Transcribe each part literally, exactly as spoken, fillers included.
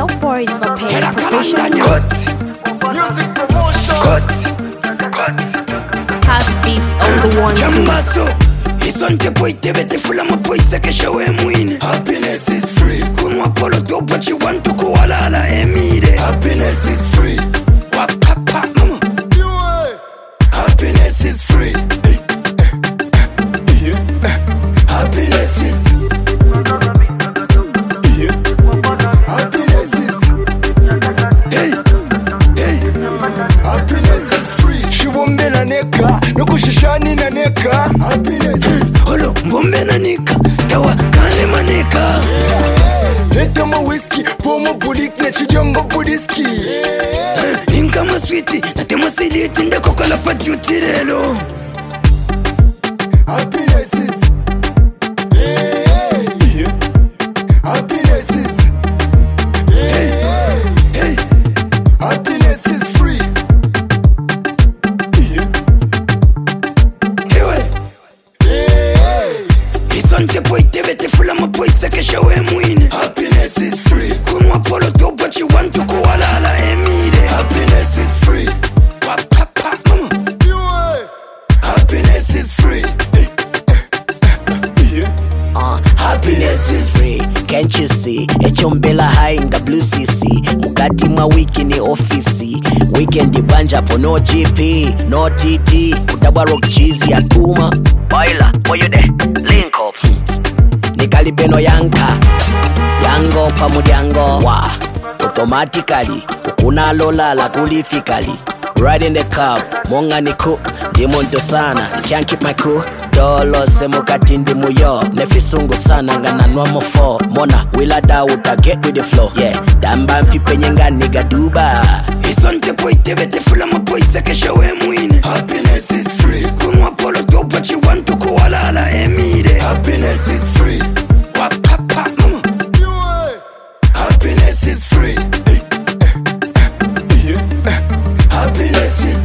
Dope boys for paying professional Cut. Music promotion. Cut. Cut. house beats on the one two. Jambaso Isonte boy tebete fula ma boy seke showe mwine. Happiness is free. Kunwa polo do but you want to go ala ala emire. Happiness is free. Wa papa mama. Happiness is free. Happiness is Happiness is Hey Hey Happiness is free. Shibombe na neka Nukushishani na neka. Happiness is Holo mbombe na nika Tawa kane maneka. Leta ma whisky Pomo bulik na chidiongo budiski. Ninka maswiti na tema siliti ndeko kala pa duty lelo. Happiness is Happiness is Hey Hey Happiness is free. Ewe Isonte boy tebete fula ma boy seke showe mwine. Happiness is free. Kunwa polo do but you want to go ala ala emire. Happiness is free. Wa papa mama. Happiness is free. Uh, happiness is free, can't you see? Echombela high in W C C. Mukati mwa wiki ni ofisi. Weekend banja po no G P, no T T. Kudabwa rock cheesy ya tuma. Boiler, where you there? Link up. Nikalibeno yanka. Yango pamudyango. Wa. Automatically. Ukuna lola la kulifikali. Ride in the cab. Monga niku. Dimonto sana. Can't keep my cool. Dolo semukati ndi muyo. Nefisungu sana ngana nwamo fo. Mona wilada uta get with the flow. Yeah. Damba mfipe nyenga niga duba. Isonte boy tebete fula ma boy seke showe mwine. Happiness is free. Kunwa polo do but you want to go ala ala emire. Happiness is free. Wa papa mama. Happiness is free. Happiness is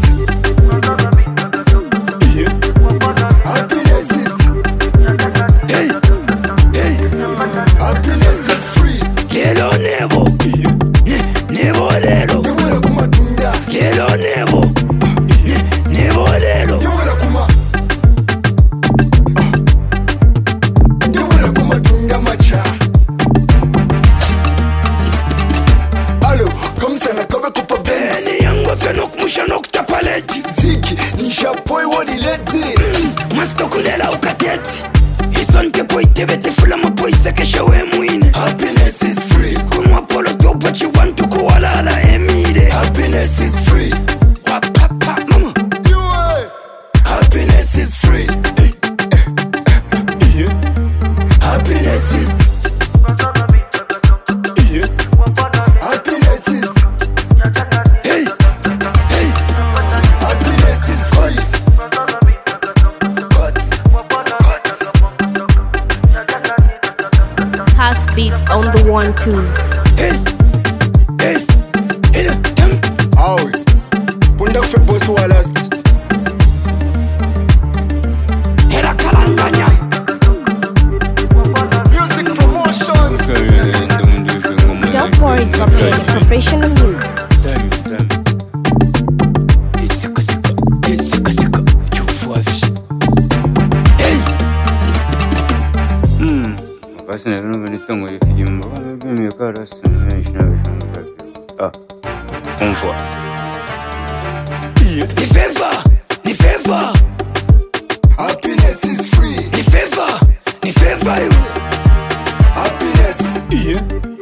Happiness is Hey Hey Happiness is free. Lelo nevo Ne Nevo lelo Yewela kumatunda. Lelo nevo Ne Nevo lelo Yewela kuma Yewela kumatunda macha. Allo, comme ça na kobe kupa benz. Eni yangu fenok musha nokta paleti. Ziki, nisha boy wadi leti. Masto kulela ukateti. Isonte boy tebete fula ma boy seke showe mwine. Happiness is free. Kunwa polo do but you want to go ala ala emire. Happiness is free. Wa papa mama. Happiness is free. Happiness is Happiness is Hey Hey Happiness is free. Cut. Cut. House beats on the one twos. Hey Hey Hey Tam Awe Bunda kufe boss wa last. Hera kalanganya. Music promotion. Dope boys for paying professional music. Isika sika Isika sika Chufuafi. Hey Basi na lino vanitongo yikijimba Bimi yakara sinu ya ishina vishanga Ah Umfwa Ni favor Ni favor Happiness is free. Ni favor Ni favor Happiness. Yeah